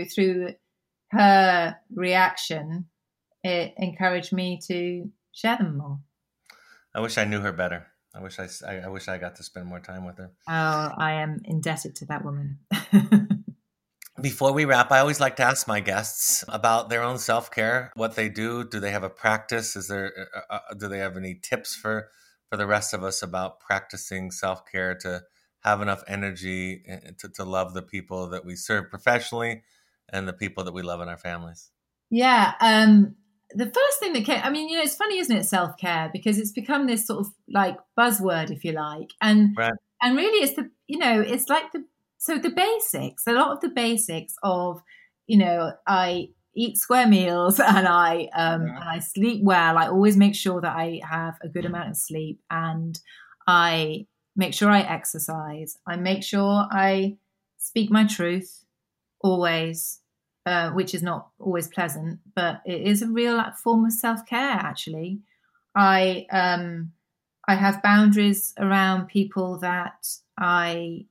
her reaction, it encouraged me to share them more. I wish I knew her better. I wish I got to spend more time with her. Oh, I am indebted to that woman. Before we wrap, I always like to ask my guests about their own self-care, what they do. Do they have a practice? Do they have any tips for the rest of us about practicing self-care to have enough energy to love the people that we serve professionally and the people that we love in our families? Yeah. The first thing that came, I mean, it's funny, isn't it, self-care, because it's become this sort of like buzzword, if you like. And Right. And really it's it's like the basics, a lot of the basics of, I eat square meals and I sleep well. I always make sure that I have a good amount of sleep, and I make sure I exercise. I make sure I speak my truth always, which is not always pleasant, but it is a real form of self-care, actually. I have boundaries around people that I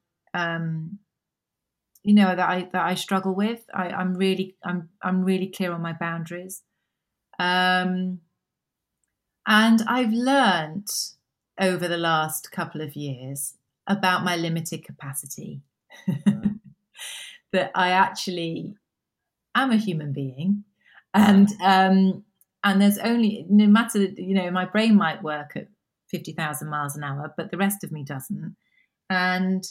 that I struggle with. I'm really clear on my boundaries. And I've learned over the last couple of years about my limited capacity. That I actually am a human being, and there's only, no matter, my brain might work at 50,000 miles an hour, but the rest of me doesn't. And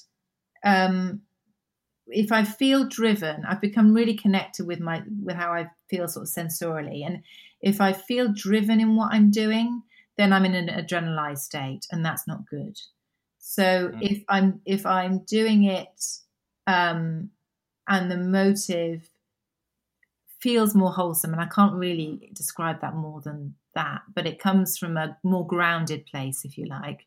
if I feel driven, I've become really connected with how I feel sort of sensorially. And if I feel driven in what I'm doing, then I'm in an adrenalized state, and that's not good. So if I'm doing it, and the motive feels more wholesome, and I can't really describe that more than that, but it comes from a more grounded place, if you like,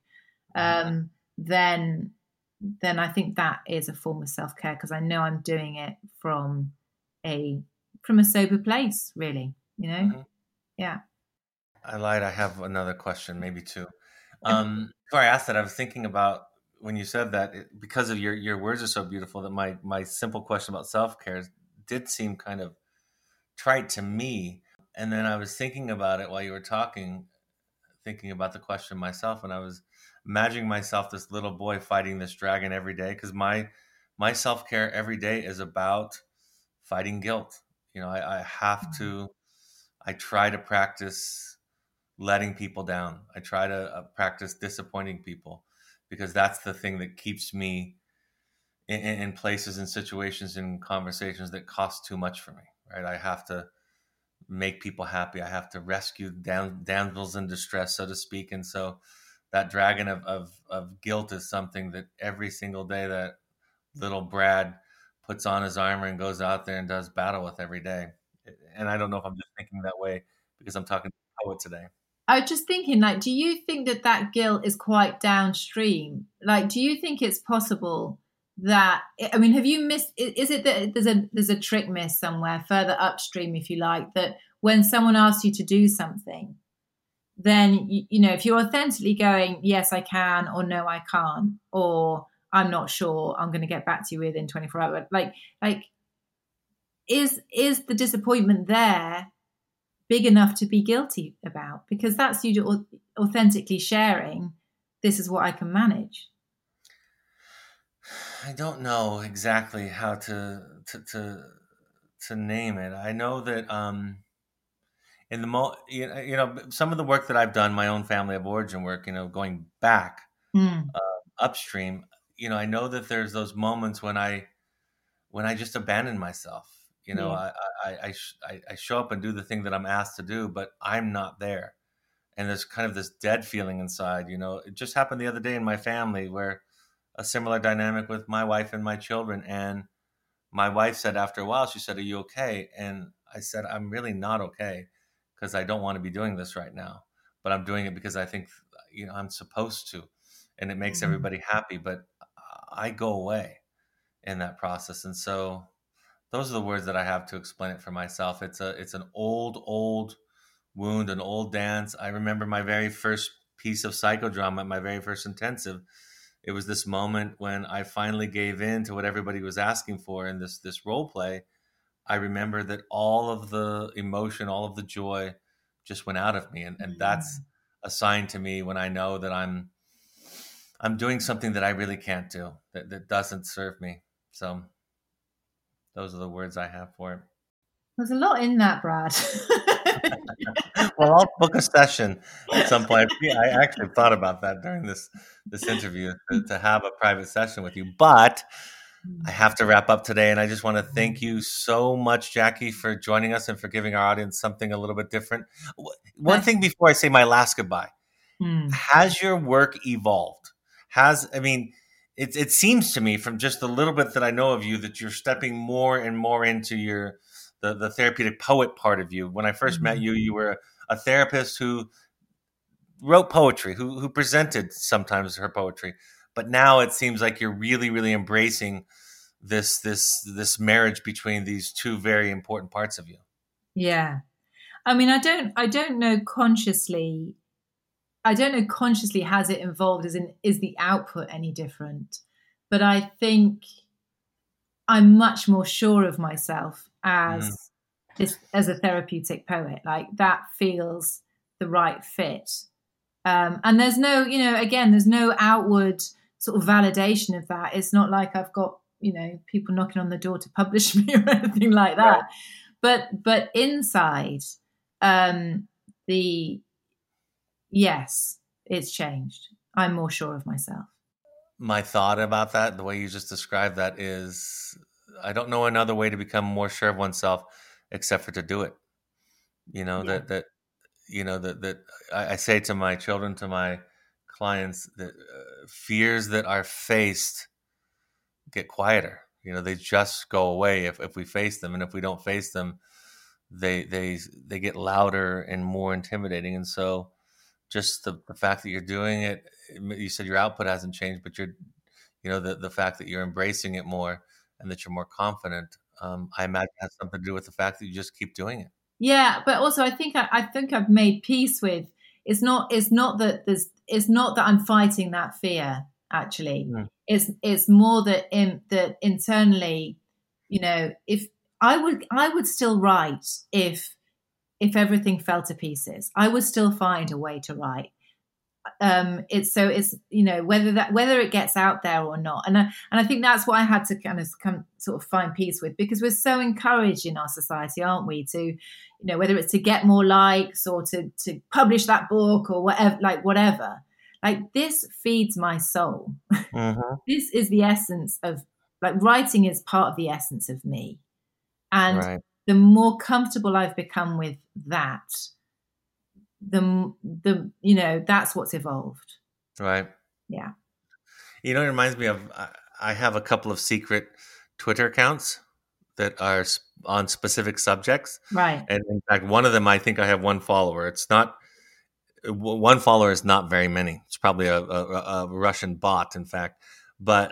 then I think that is a form of self-care, because I know I'm doing it from a sober place, really, Yeah. I lied. I have another question, maybe two. Before I asked that, I was thinking about when you said that, because of your words are so beautiful, that my simple question about self-care did seem kind of trite to me. And then I was thinking about it while you were talking, thinking about the question myself, and I was imagining myself this little boy fighting this dragon every day, because my self-care every day is about fighting guilt. I have to, I try to practice letting people down. I try to practice disappointing people, because that's the thing that keeps me in places and situations and conversations that cost too much for me, right? I have to make people happy. I have to rescue damsels in distress, so to speak. And so that dragon of guilt is something that every single day that little Brad puts on his armor and goes out there and does battle with every day. And I don't know if I'm just thinking that way because I'm talking to a poet today. I was just thinking, like, do you think that guilt is quite downstream? Like, do you think it's possible that, I mean, have you missed, is it that there's a trick miss somewhere further upstream, if you like, that when someone asks you to do something, then, if you're authentically going, yes, I can, or no, I can't, or I'm not sure, I'm going to get back to you within 24 hours. Like, is the disappointment there big enough to be guilty about? Because that's you authentically sharing, this is what I can manage. I don't know exactly how to name it. I know that in the some of the work that I've done, my own family of origin work, going back upstream, I know that there's those moments when I just abandon myself. Yeah. I show up and do the thing that I'm asked to do, but I'm not there. And there's kind of this dead feeling inside. It just happened the other day in my family, where a similar dynamic with my wife and my children. And my wife said after a while, she said, "Are you okay?" And I said, "I'm really not okay, because I don't want to be doing this right now. But I'm doing it because I think, I'm supposed to. And it makes everybody happy. But I go away in that process." And so those are the words that I have to explain it for myself. It's an old wound, an old dance. I remember my very first piece of psychodrama, my very first intensive. It was this moment when I finally gave in to what everybody was asking for in this role play. I remember that all of the emotion, all of the joy just went out of me. And that's a sign to me when I know that I'm doing something that I really can't do, that doesn't serve me. So those are the words I have for it. There's a lot in that, Brad. Well, I'll book a session at some point. I actually thought about that during this interview, to have a private session with you. But I have to wrap up today, and I just want to thank you so much, Jackie, for joining us and for giving our audience something a little bit different. One thing before I say my last goodbye. Has your work evolved? It seems to me, from just the little bit that I know of you, that you're stepping more and more into the therapeutic poet part of you. When I first met you, you were a therapist who wrote poetry, who presented sometimes her poetry. But now it seems like you're really, really embracing this marriage between these two very important parts of you. Yeah. I mean, I don't know consciously has it evolved, as in, is the output any different? But I think I'm much more sure of myself as a therapeutic poet. Like, that feels the right fit. And there's no, there's no outward sort of validation of that. It's not like I've got, people knocking on the door to publish me or anything like that. Right. But inside, yes, it's changed. I'm more sure of myself. My thought about that, the way you just described that, is I don't know another way to become more sure of oneself except for to do it. That I say to my children, to my clients, that fears that are faced get quieter. They just go away if we face them, and if we don't face them, they get louder and more intimidating. And so, just the fact that you're doing it, you said your output hasn't changed, but the fact that you're embracing it more and that you're more confident, I imagine has something to do with the fact that you just keep doing it. Yeah, but also I think I've made peace with. It's not that I'm fighting that fear. Actually, it's more that that internally, if I would still write if if everything fell to pieces. I would still find a way to write. It's whether it gets out there or not, and I think that's what I had to kind of sort of find peace with, because we're so encouraged in our society, aren't we, to whether it's to get more likes or to publish that book or whatever. Like, this feeds my soul. Mm-hmm. This is the essence of, like, writing is part of the essence of me, and Right. the more comfortable I've become with that, the that's what's evolved. Right. Yeah. It reminds me of, I have a couple of secret Twitter accounts that are on specific subjects. Right. And in fact, one of them, I think I have one follower. It's not, one follower is not very many. It's probably a Russian bot, in fact. But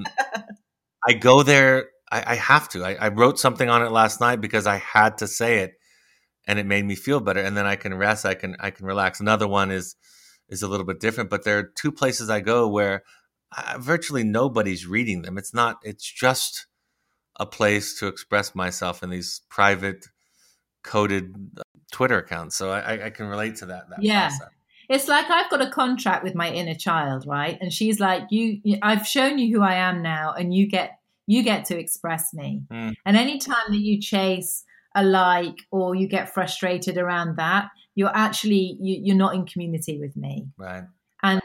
I go there. I have to. I wrote something on it last night because I had to say it, and it made me feel better. And then I can rest. I can relax. Another one is a little bit different. But there are two places I go where virtually nobody's reading them. It's just a place to express myself in these private, coded Twitter accounts. So I can relate to that. Yeah. Process. It's like I've got a contract with my inner child, right? And she's like, I've shown you who I am now, and you get to express me. And anytime that you chase a like or you get frustrated around that, you're actually you're not in community with me. Right. And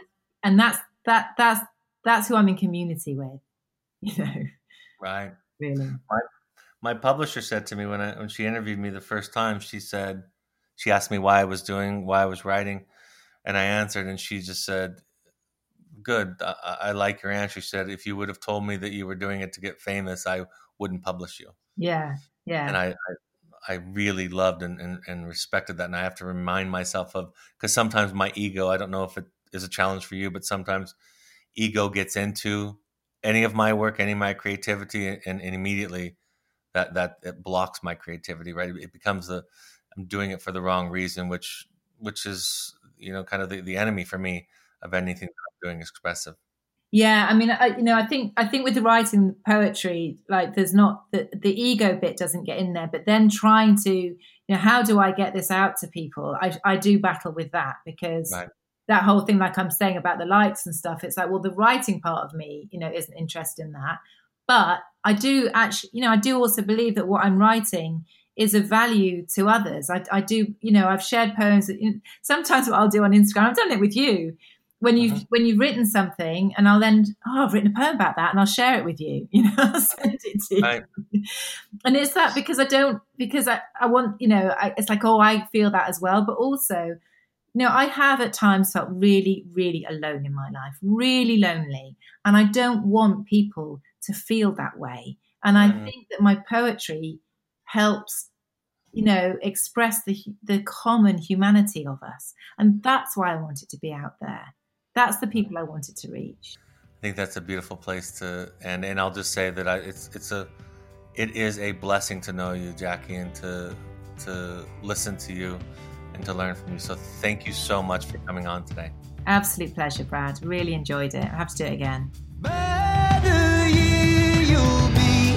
that's who I'm in community with. Right. Really. My publisher said to me when she interviewed me the first time, she asked me why I was writing, and I answered, and she just said, "Good. I like your answer." She said, "If you would have told me that you were doing it to get famous, I wouldn't publish you." Yeah. Yeah. And I really loved and respected that. And I have to remind myself of, because sometimes my ego, I don't know if it is a challenge for you, but sometimes ego gets into any of my work, any of my creativity, and immediately that it blocks my creativity, right? It becomes I'm doing it for the wrong reason, which is, kind of the enemy for me of anything that I'm doing expressive. Yeah, I mean, I think with the writing poetry, like, there's not the ego bit doesn't get in there, but then trying to, how do I get this out to people? I do battle with that, because right. That whole thing, like I'm saying about the likes and stuff, it's like, well, the writing part of me, isn't interested in that. But I do actually, I do also believe that what I'm writing is of value to others. I do, I've shared poems that, sometimes what I'll do on Instagram, I've done it with you, when you've written something, and I'll then, I've written a poem about that, and I'll share it with you, I'll send it to you. Right. And it's that because I want, it's like, I feel that as well. But also, I have at times felt really, really alone in my life, really lonely. And I don't want people to feel that way. And I think that my poetry helps, express the common humanity of us. And that's why I want it to be out there. That's the people I wanted to reach. I think that's a beautiful place to end. And I'll just say that it is a blessing to know you, Jackie, and to listen to you and to learn from you. So thank you so much for coming on today. Absolute pleasure, Brad. Really enjoyed it. I have to do it again. Better year you'll be.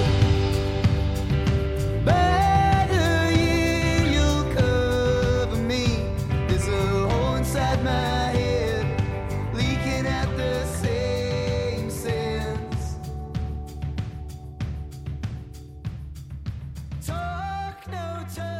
Better year you'll cover me. There's a hole inside my head, leaking at the same sense. Talk no time.